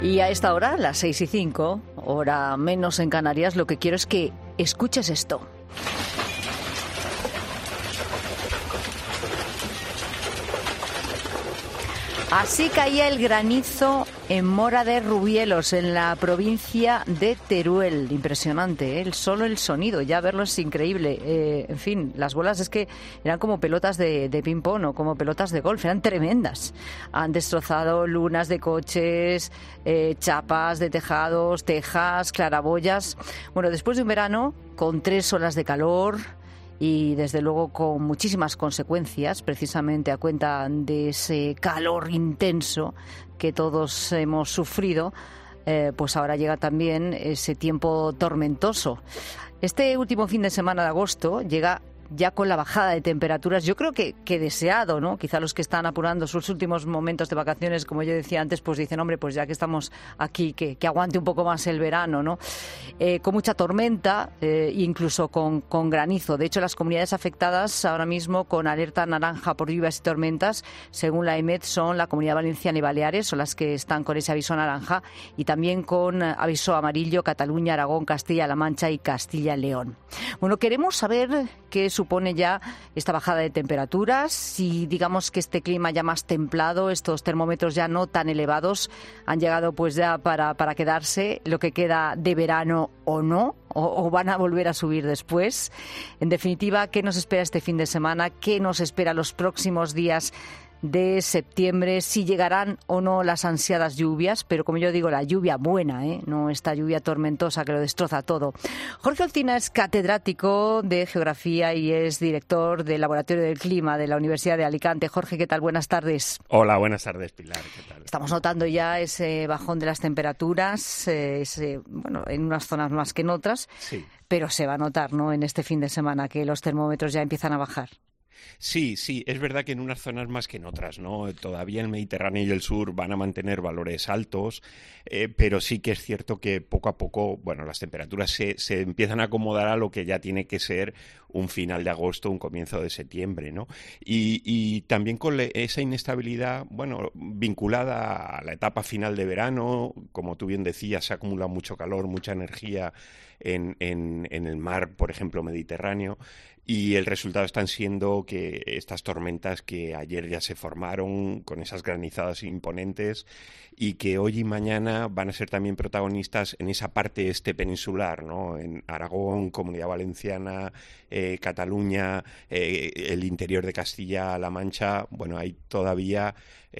Y a esta hora, las 6:05, hora menos en Canarias, lo que quiero es que escuches esto. Así caía el granizo en Mora de Rubielos, en la provincia de Teruel. Impresionante, ¿eh? Solo el sonido, ya verlo es increíble. En fin, las bolas es que eran como pelotas de ping-pong o como pelotas de golf, eran tremendas. Han destrozado lunas de coches, chapas de tejados, tejas, claraboyas. Bueno, después de un verano con 3 olas de calor y desde luego con muchísimas consecuencias, precisamente a cuenta de ese calor intenso que todos hemos sufrido, pues ahora llega también ese tiempo tormentoso. Este último fin de semana de agosto llega ya con la bajada de temperaturas, yo creo que deseado, ¿no? Quizá los que están apurando sus últimos momentos de vacaciones, como yo decía antes, pues dicen, hombre, pues ya que estamos aquí, que aguante un poco más el verano, ¿no? Con mucha tormenta, incluso con granizo. De hecho, las comunidades afectadas ahora mismo con alerta naranja por lluvias y tormentas, según la EMET, son la Comunidad Valenciana y Baleares, son las que están con ese aviso naranja, y también con aviso amarillo Cataluña, Aragón, Castilla-La Mancha y Castilla-León. Bueno, queremos saber qué supone ya esta bajada de temperaturas, si digamos que este clima ya más templado, estos termómetros ya no tan elevados, han llegado pues ya para quedarse, lo que queda de verano o no, o van a volver a subir después. En definitiva, ¿qué nos espera este fin de semana? ¿Qué nos espera los próximos días de septiembre? Si llegarán o no las ansiadas lluvias, pero como yo digo, la lluvia buena, no esta lluvia tormentosa que lo destroza todo. Jorge Olcina es catedrático de Geografía y es director del Laboratorio del Clima de la Universidad de Alicante. Jorge, ¿qué tal? Buenas tardes. Hola, buenas tardes, Pilar. ¿Qué tal? Estamos notando ya ese bajón de las temperaturas, bueno, en unas zonas más que en otras, sí, pero se va a notar, ¿no?, en este fin de semana que los termómetros ya empiezan a bajar. Sí, es verdad que en unas zonas más que en otras, ¿no? Todavía el Mediterráneo y el sur van a mantener valores altos, pero sí que es cierto que poco a poco, bueno, las temperaturas se empiezan a acomodar a lo que ya tiene que ser un final de agosto, un comienzo de septiembre, ¿no? Y también con esa inestabilidad, bueno, vinculada a la etapa final de verano, como tú bien decías, se acumula mucho calor, mucha energía en el mar, por ejemplo, Mediterráneo. Y el resultado están siendo que estas tormentas que ayer ya se formaron con esas granizadas imponentes y que hoy y mañana van a ser también protagonistas en esa parte este peninsular, ¿no? En Aragón, Comunidad Valenciana, Cataluña, el interior de Castilla-La Mancha. Bueno, hay todavía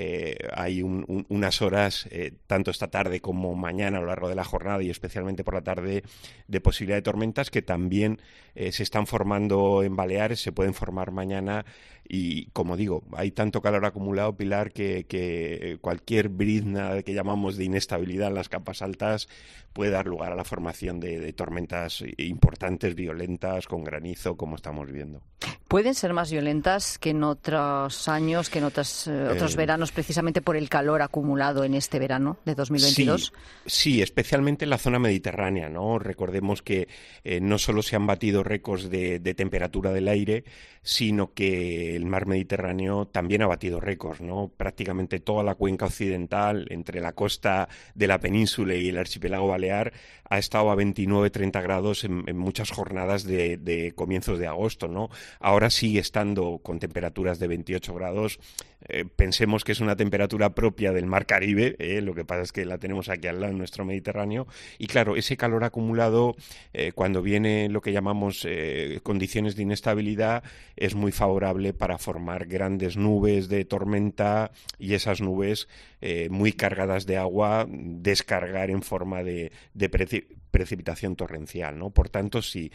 hay unas horas, tanto esta tarde como mañana a lo largo de la jornada y especialmente por la tarde, de posibilidad de tormentas que también se están formando en Baleares, se pueden formar mañana y, como digo, hay tanto calor acumulado, Pilar, que cualquier brizna que llamamos de inestabilidad en las capas altas puede dar lugar a la formación de tormentas importantes, violentas, con granizo, como estamos viendo. ¿Pueden ser más violentas que en otros años, que en otros veranos, precisamente por el calor acumulado en este verano de 2022? Sí, especialmente en la zona mediterránea, ¿no? Recordemos que no solo se han batido récords de temperatura del aire, sino que el mar Mediterráneo también ha batido récords, ¿no? Prácticamente toda la cuenca occidental, entre la costa de la península y el archipiélago balear, ha estado a 29-30 grados en muchas jornadas de comienzos de agosto, ¿no? Ahora sigue estando con temperaturas de 28 grados. Pensemos que es una temperatura propia del mar Caribe, lo que pasa es que la tenemos aquí al lado en nuestro Mediterráneo. Y claro, ese calor acumulado, cuando viene lo que llamamos condiciones de inestabilidad, es muy favorable para formar grandes nubes de tormenta y esas nubes muy cargadas de agua descargar en forma de precipitación torrencial, ¿no? Por tanto, sí,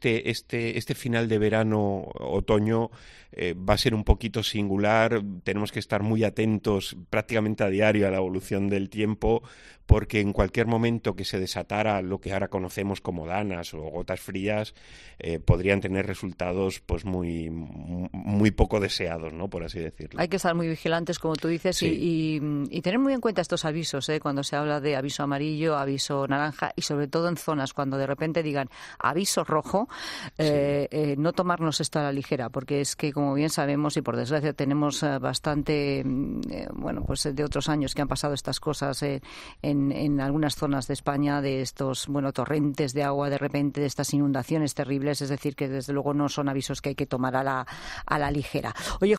este final de verano, otoño, va a ser un poquito singular. Tenemos que estar muy atentos prácticamente a diario a la evolución del tiempo, porque en cualquier momento que se desatara lo que ahora conocemos como danas o gotas frías, podrían tener resultados pues muy poco deseados, ¿no?, por así decirlo. Hay que estar muy vigilantes, como tú dices, sí. y tener muy en cuenta estos avisos, cuando se habla de aviso amarillo, aviso naranja y sobre todo todo en zonas, cuando de repente digan aviso rojo, no tomarnos esto a la ligera, porque es que, como bien sabemos, y por desgracia tenemos bastante, bueno, pues de otros años que han pasado estas cosas en algunas zonas de España, de estos, bueno, torrentes de agua de repente, de estas inundaciones terribles, es decir, que desde luego no son avisos que hay que tomar a la ligera. Oye,